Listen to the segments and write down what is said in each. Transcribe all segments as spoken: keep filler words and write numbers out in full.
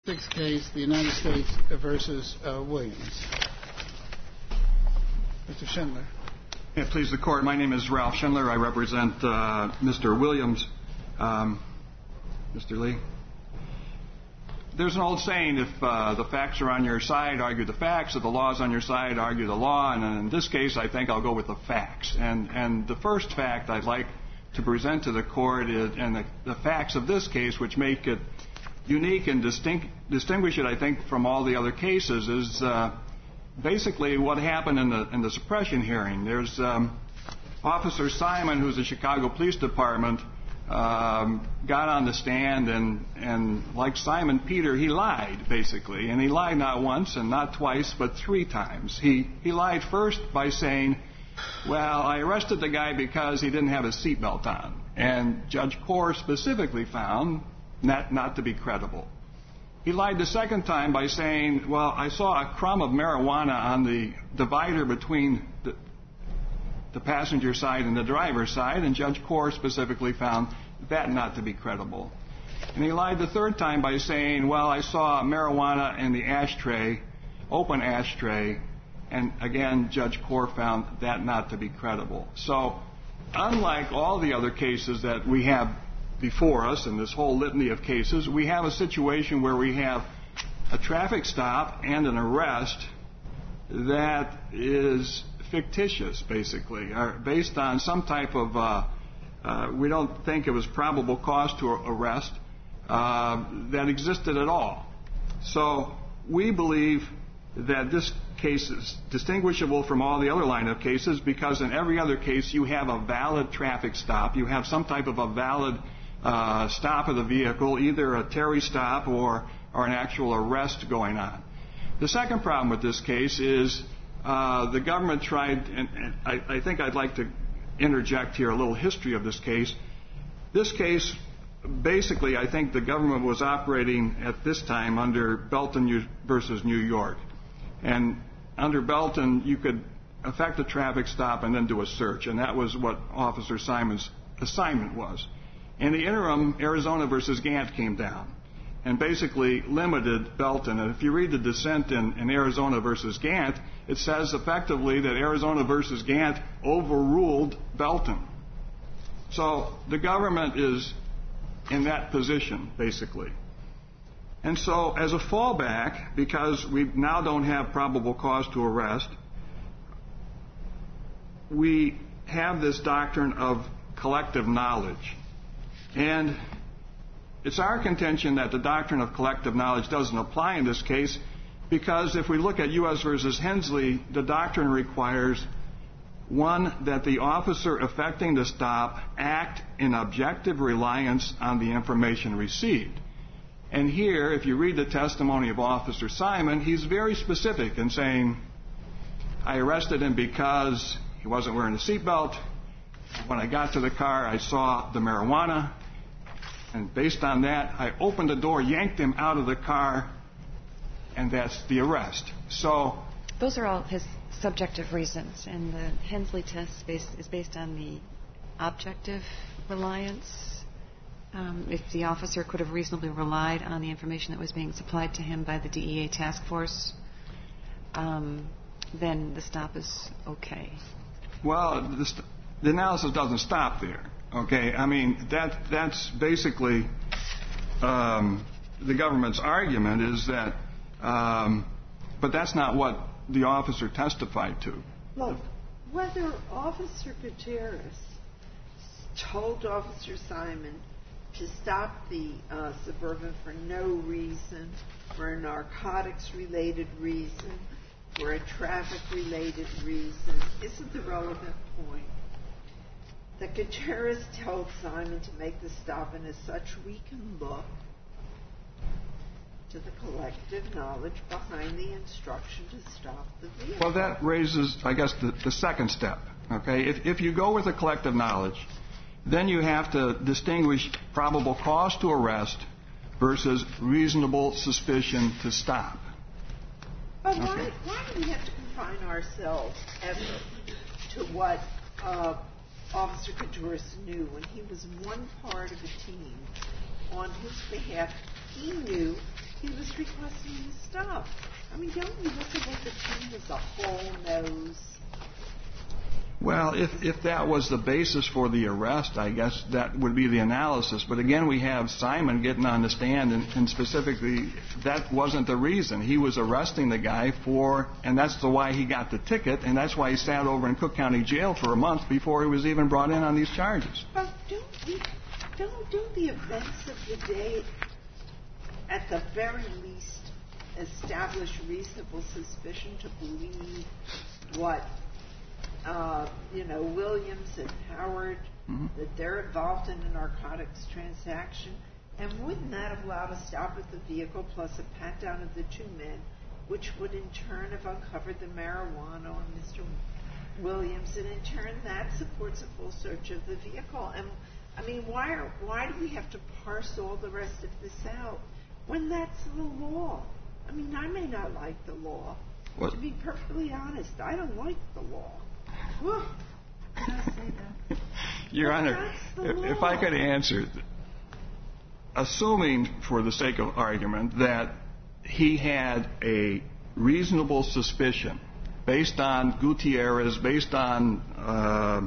Sixth case, the United States versus uh, Williams. Mister Schindler. May it please the Court, my name is Ralph Schindler. I represent uh, Mister Williams. Um, Mister Lee. There's an old saying, if uh, the facts are on your side, argue the facts. If the law's on your side, argue the law. And in this case, I think I'll go with the facts. And, and the first fact I'd like to present to the Court is, and the, the facts of this case, which make it unique and distinct, distinguish it, I think, from all the other cases, is uh, basically what happened in the in the suppression hearing. There's um, Officer Simon, who's the Chicago Police Department, um, got on the stand, and, and like Simon Peter, he lied, basically. And he lied not once and not twice, but three times. He, he lied first by saying, well, I arrested the guy because he didn't have his seatbelt on. And Judge Corr specifically found Not, not to be credible. He lied the second time by saying, well, I saw a crumb of marijuana on the divider between the, the passenger side and the driver's side, and Judge Corr specifically found that not to be credible. And he lied the third time by saying, well, I saw marijuana in the ashtray, open ashtray, and again, Judge Corr found that not to be credible. So, unlike all the other cases that we have before us in this whole litany of cases, we have a situation where we have a traffic stop and an arrest that is fictitious, basically, or based on some type of, uh, uh, we don't think it was probable cause to arrest uh, that existed at all. So we believe that this case is distinguishable from all the other line of cases because in every other case you have a valid traffic stop, you have some type of a valid Uh, stop of the vehicle, either a Terry stop or, or an actual arrest going on. The second problem with this case is uh, the government tried, and, and I, I think I'd like to interject here a little history of this case. This case, basically, I think the government was operating at this time under Belton versus New York. And under Belton, you could effect a traffic stop and then do a search, and that was what Officer Simon's assignment was. In the interim, Arizona versus Gant came down and basically limited Belton. And if you read the dissent in, in Arizona versus Gant, it says effectively that Arizona versus Gant overruled Belton. So the government is in that position, basically. And so as a fallback, because we now don't have probable cause to arrest, we have this doctrine of collective knowledge. And it's our contention that the doctrine of collective knowledge doesn't apply in this case because if we look at U S versus Hensley, the doctrine requires, one, that the officer effecting the stop act in objective reliance on the information received. And here, if you read the testimony of Officer Simon, he's very specific in saying, I arrested him because he wasn't wearing a seatbelt. When I got to the car, I saw the marijuana. And based on that, I opened the door, yanked him out of the car, and that's the arrest. So those are all his subjective reasons, and the Hensley test is based, is based on the objective reliance. Um, if the officer could have reasonably relied on the information that was being supplied to him by the D E A task force, um, then the stop is okay. Well, the, st- the analysis doesn't stop there. Okay, I mean, that that's basically um, the government's argument is that, um, but that's not what the officer testified to. Look, whether Officer Gutierrez told Officer Simon to stop the uh, Suburban for no reason, for a narcotics-related reason, for a traffic-related reason, isn't the relevant point. That Gutierrez told Simon to make the stop, and as such we can look to the collective knowledge behind the instruction to stop the vehicle. Well, that raises, I guess, the, the second step. Okay, if, if you go with the collective knowledge, then you have to distinguish probable cause to arrest versus reasonable suspicion to stop. But okay. why, why do we have to confine ourselves ever to what uh, Officer Gutierrez knew when he was one part of a team on whose behalf he knew he was requesting the stop. I mean, don't you look at what the team as a whole knows? Well, if, if that was the basis for the arrest, I guess that would be the analysis. But again, we have Simon getting on the stand, and, and specifically, that wasn't the reason. He was arresting the guy for, and that's the why he got the ticket, and that's why he sat over in Cook County Jail for a month before he was even brought in on these charges. But don't, we, don't, don't the events of the day, at the very least, establish reasonable suspicion to believe what Uh, you know, Williams and Howard, mm-hmm. that they're involved in a narcotics transaction? And wouldn't that have allowed a stop at the vehicle plus a pat down of the two men, which would in turn have uncovered the marijuana on Mister Williams, and in turn that supports a full search of the vehicle? And I mean, why are why do we have to parse all the rest of this out when that's the law? I mean, I may not like the law. What? To be perfectly honest, I don't like the law. Whew. Did I say that? Your but Honor, if, if I could answer, assuming for the sake of argument that he had a reasonable suspicion based on Gutierrez, based on uh,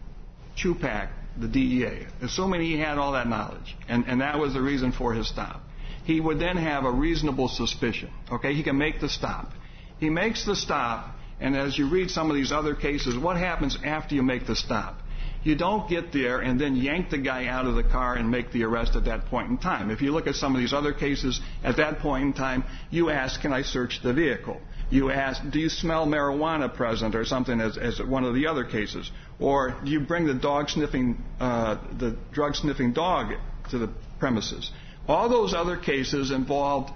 Chupak, the D E A, assuming he had all that knowledge, and, and that was the reason for his stop, he would then have a reasonable suspicion. Okay, he can make the stop. He makes the stop, and as you read some of these other cases, what happens after you make the stop? You don't get there and then yank the guy out of the car and make the arrest at that point in time. If you look at some of these other cases, at that point in time, you ask, can I search the vehicle? You ask, do you smell marijuana present or something, as, as one of the other cases? Or do you bring the dog sniffing, uh, the drug sniffing dog to the premises? All those other cases involved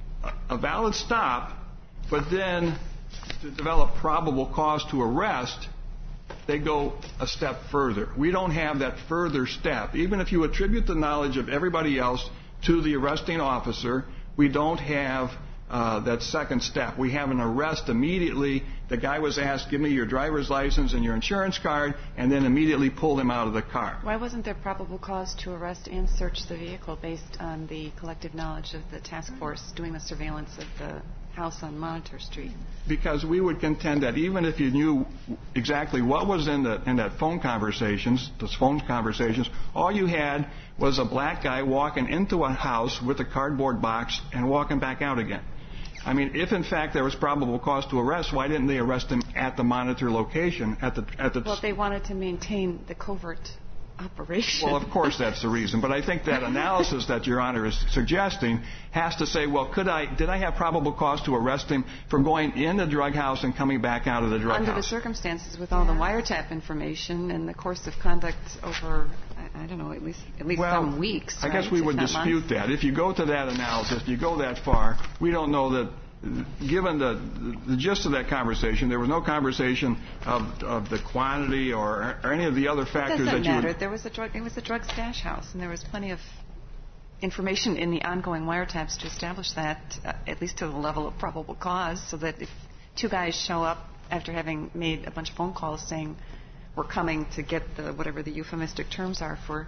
a valid stop, but then to develop probable cause to arrest, they go a step further. We don't have that further step. Even if you attribute the knowledge of everybody else to the arresting officer, we don't have uh, that second step. We have an arrest immediately. The guy was asked, give me your driver's license and your insurance card, and then immediately pulled him out of the car. Why wasn't there probable cause to arrest and search the vehicle based on the collective knowledge of the task force doing the surveillance of the house on Monitor Street? Because we would contend that even if you knew exactly what was in the in that phone conversations, those phone conversations, all you had was a black guy walking into a house with a cardboard box and walking back out again. I mean, if in fact there was probable cause to arrest, why didn't they arrest him at the Monitor location? At the at the well, they wanted to maintain the covert operation. Well, of course that's the reason. But I think that analysis that Your Honor is suggesting has to say, well, could I, did I have probable cause to arrest him for going in the drug house and coming back out of the drug Under house? Under the circumstances, with all the wiretap information and the course of conduct over, I, I don't know, at least at least well, some weeks. I right? guess we would dispute months. that. If you go to that analysis, if you go that far, we don't know that. Given the, the gist of that conversation, there was no conversation of, of the quantity or, or any of the other factors it doesn't that you matter. would... There was a drug. It was a drug stash house, and there was plenty of information in the ongoing wiretaps to establish that, uh, at least to the level of probable cause, so that if two guys show up after having made a bunch of phone calls saying we're coming to get the whatever the euphemistic terms are for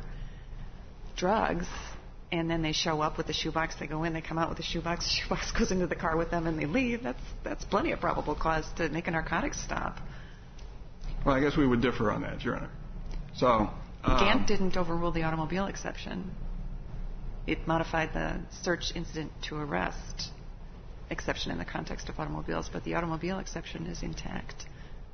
drugs, and then they show up with the shoebox, they go in, they come out with the shoebox, the shoebox goes into the car with them, and they leave. That's that's plenty of probable cause to make a narcotics stop. Well, I guess we would differ on that, Your Honor. So, um, Gant didn't overrule the automobile exception. It modified the search incident to arrest exception in the context of automobiles, but the automobile exception is intact.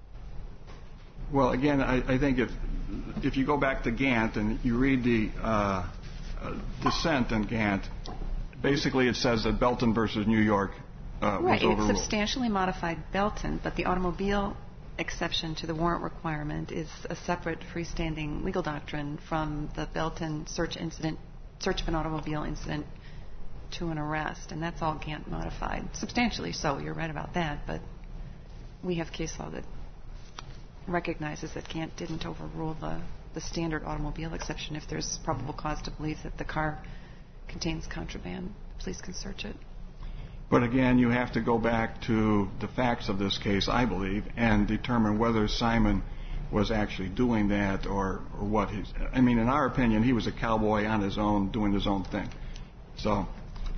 Well, again, I, I think if if you go back to Gant and you read the uh, Uh, dissent in Gant, basically it says that Belton versus New York uh, right, was overruled. It substantially modified Belton, but the automobile exception to the warrant requirement is a separate freestanding legal doctrine from the Belton search incident, search of an automobile incident to an arrest, and that's all Gant modified. Substantially so, you're right about that, but we have case law that recognizes that Gant didn't overrule the the standard automobile exception. If there's probable cause to believe that the car contains contraband, police can search it. But again, you have to go back to the facts of this case, I believe, and determine whether Simon was actually doing that or, or what he's... I mean, in our opinion, he was a cowboy on his own, doing his own thing. So,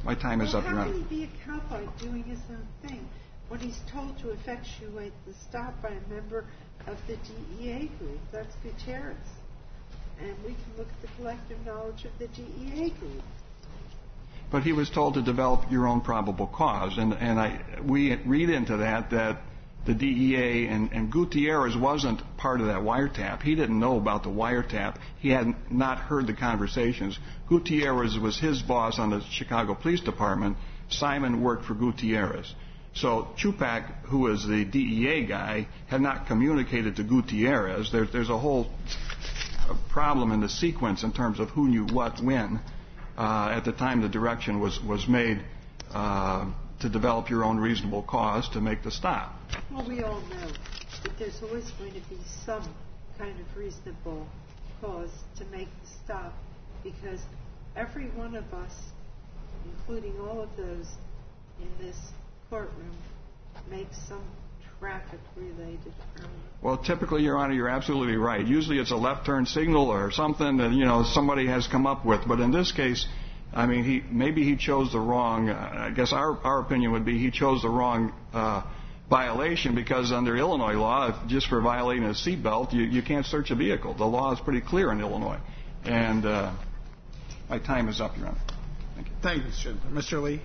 My time well, is up, how Your Honor. can he be a cowboy doing his own thing when he's told to effectuate the stop by a member of the D E A group? That's Gutierrez. And we can look at the collective knowledge of the D E A group. But he was told to develop your own probable cause, and, and I, we read into that that the D E A and, and Gutierrez wasn't part of that wiretap. He didn't know about the wiretap. He had not heard the conversations. Gutierrez was his boss on the Chicago Police Department. Simon worked for Gutierrez. So Chupak, who was the D E A guy, had not communicated to Gutierrez. There, there's a whole problem in the sequence in terms of who knew what when uh, at the time the direction was, was made uh, to develop your own reasonable cause to make the stop. Well, we all know that there's always going to be some kind of reasonable cause to make the stop, because every one of us, including all of those in this courtroom, makes some traffic-related crime. Well, typically, Your Honor, you're absolutely right. Usually it's a left turn signal or something that, you know, somebody has come up with. But in this case, I mean, he maybe he chose the wrong, uh, I guess our, our opinion would be he chose the wrong uh, violation, because under Illinois law, if just for violating a seatbelt, you, you can't search a vehicle. The law is pretty clear in Illinois. And uh, my time is up, Your Honor. Thank you. Thank you, Mister Schindler. Mister Lee?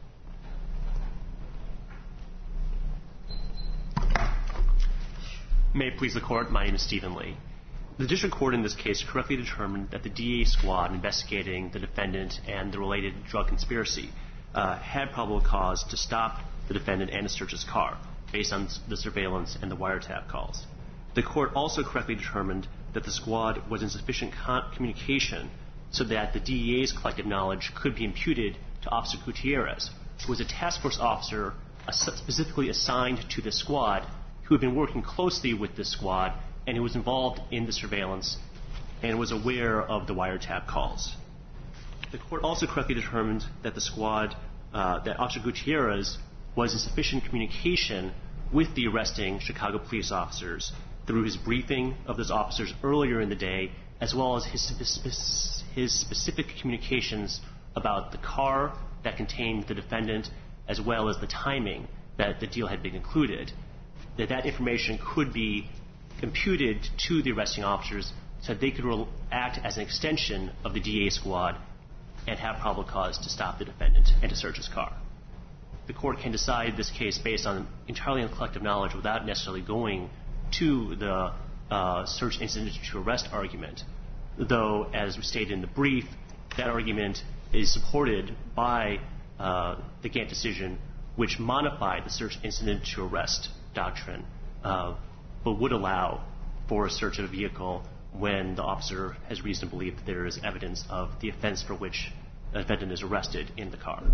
May it please the Court, my name is Stephen Lee. The District Court in this case correctly determined that the D A squad investigating the defendant and the related drug conspiracy uh, had probable cause to stop the defendant and to search his car, based on the surveillance and the wiretap calls. The Court also correctly determined that the squad was in sufficient con- communication so that the D E A's collective knowledge could be imputed to Officer Gutierrez, who was a task force officer specifically assigned to the squad, who had been working closely with this squad and who was involved in the surveillance and was aware of the wiretap calls. The Court also correctly determined that the squad, uh, that Officer Gutierrez was in sufficient communication with the arresting Chicago police officers through his briefing of those officers earlier in the day, as well as his, his, his specific communications about the car that contained the defendant, as well as the timing that the deal had been concluded, that that information could be imputed to the arresting officers so that they could re- act as an extension of the D A squad and have probable cause to stop the defendant and to search his car. The Court can decide this case based on entirely on collective knowledge without necessarily going to the uh, search incident to arrest argument, though, as stated in the brief, that argument is supported by uh, the Gantt decision, which modified the search incident to arrest doctrine, uh, but would allow for a search of a vehicle when the officer has reason to believe that there is evidence of the offense for which the defendant is arrested in the car.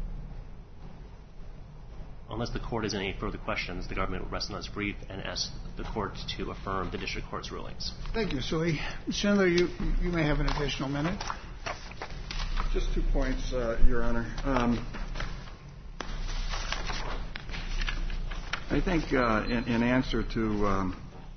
Unless the Court has any further questions, the government will rest on its brief and ask the Court to affirm the District Court's rulings. Thank you, Mister Lee. Mister Schindler, you, you may have an additional minute. Just two points, uh, Your Honor. Um, I think uh, in, in answer to um,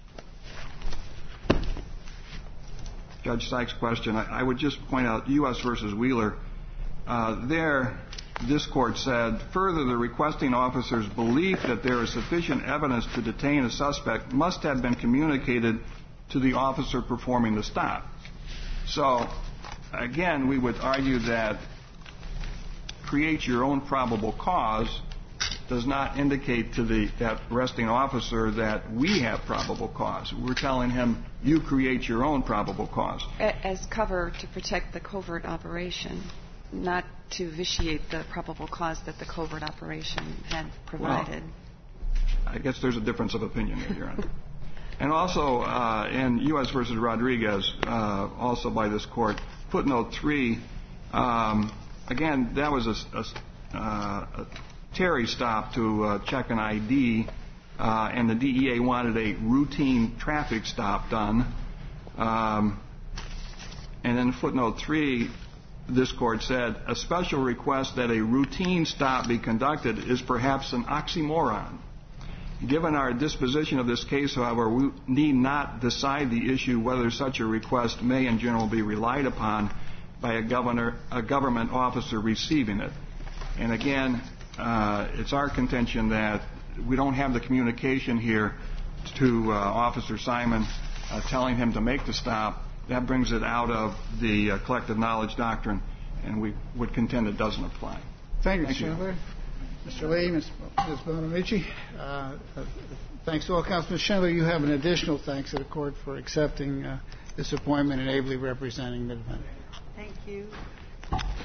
Judge Sykes' question, I, I would just point out U S versus Wheeler. Uh, there, this Court said, further, the requesting officer's belief that there is sufficient evidence to detain a suspect must have been communicated to the officer performing the stop. So, again, we would argue that create your own probable cause does not indicate to the that arresting officer that we have probable cause. We're telling him, you create your own probable cause. As cover to protect the covert operation, not to vitiate the probable cause that the covert operation had provided. Well, I guess there's a difference of opinion there, Your Honor. And also, uh, in U S versus Rodriguez, uh, also by this Court, footnote three, um, again, that was a, a, uh, a Terry stop to uh, check an I D, uh, and the D E A wanted a routine traffic stop done. Um, and then footnote three, this Court said, a special request that a routine stop be conducted is perhaps an oxymoron. Given our disposition of this case, however, we need not decide the issue whether such a request may in general be relied upon by a, governor, a government officer receiving it. And again, uh, it's our contention that we don't have the communication here to uh, Officer Simon uh, telling him to make the stop. That brings it out of the uh, collective knowledge doctrine, and we would contend it doesn't apply. Thank you, Thank you. Mister Schindler. Mister Lee, Miz Miz Bonamici. Uh, uh, thanks to all counsel. Miz Schindler, you have an additional thanks to the court for accepting uh, this appointment and ably representing the defendant. Thank you.